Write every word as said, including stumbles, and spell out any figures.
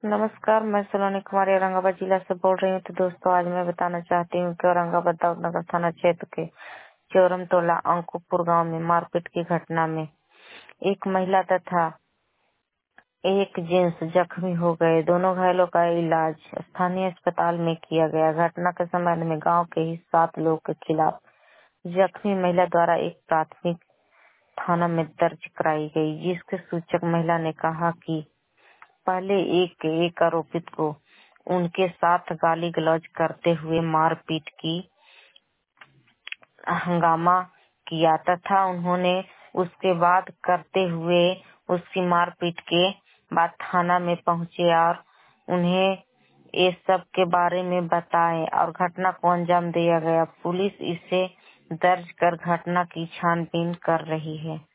नमस्कार, मैं सलोनी कुमारी औरंगाबाद जिला से बोल रही हूँ। तो दोस्तों, आज मैं बताना चाहती हूँ कि औरंगाबाद दाऊदनगर थाना क्षेत्र के चौरम टोला अंकुपुर गांव में मारपीट की घटना में एक महिला तथा एक जेंट्स जख्मी हो गए। दोनों घायलों का इलाज स्थानीय अस्पताल में किया गया। घटना के संबंध में गांव के ही सात लोगों के खिलाफ जख्मी महिला द्वारा एक प्राथमिक थाना में दर्ज कराई गई, जिसके सूचक महिला ने कहा कि पहले एक एक आरोपित को उनके साथ गाली गलौज करते हुए मारपीट की हंगामा किया तथा उन्होंने उसके बाद करते हुए उसकी मारपीट के बाद थाना में पहुंचे और उन्हें ये सब के बारे में बताए और घटना को अंजाम दिया गया। पुलिस इसे दर्ज कर घटना की छानबीन कर रही है।